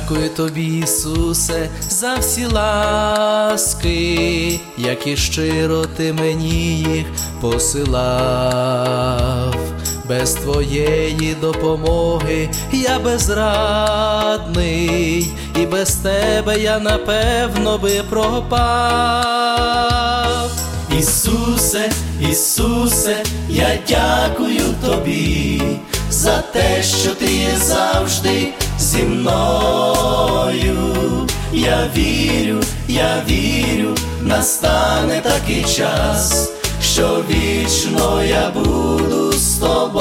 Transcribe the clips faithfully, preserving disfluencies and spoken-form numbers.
Дякую тобі, Ісусе, за всі ласки, які щиро ти мені їх посилав. Без твоєї допомоги я безрадний, і без тебе я напевно би пропав. Ісусе, Ісусе, я дякую тобі за те, що ти є завжди зі мною. Я вірю, я вірю, настане такий час, що вічно я буду з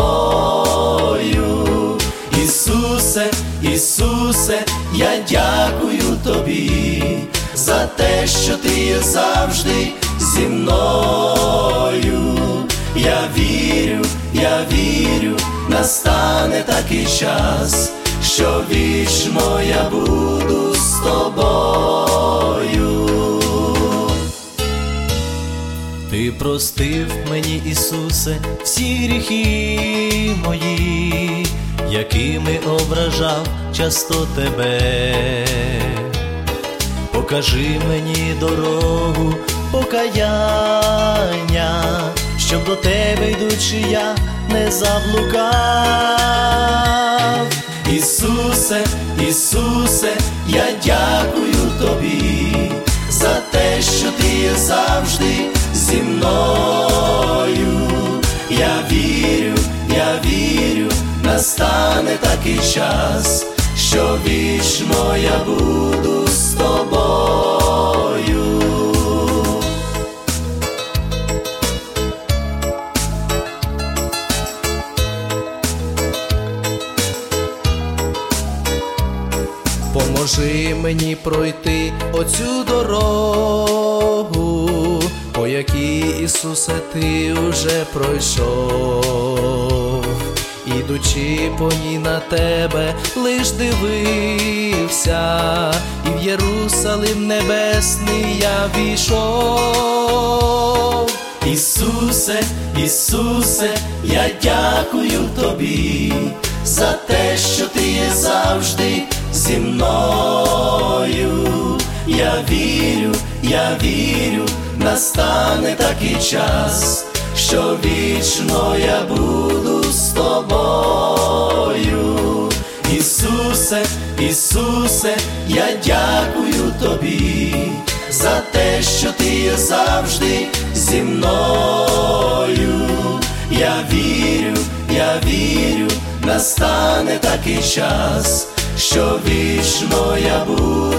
тобою. Ісусе, Ісусе, я дякую тобі за те, що ти є завжди зі мною. Я вірю, я вірю, настане такий час, що вічно я буду з тобою. Ти простив мені, Ісусе, всі гріхи мої, якими ображав часто тебе. Покажи мені дорогу покаяння, щоб до тебе йдучи я не заблукав. Ісусе, Ісусе, я дякую тобі за те, що ти є завжди зі мною. Я вірю, я вірю, настане такий час, що вічно я буду з тобою. Поможи мені пройти оцю дорогу, по якій, Ісусе, ти уже пройшов. Ідучи по ній на тебе, лиш дивився, і в Єрусалим небесний я війшов. Ісусе, Ісусе, я дякую тобі за те, що ти є завжди зі мною. Я вірю, я вірю, настане такий час, що вічно я буду з тобою. Ісусе, Ісусе, я дякую тобі за те, що ти є завжди зі мною. Я вірю, я вірю, настане такий час, що вічно я буду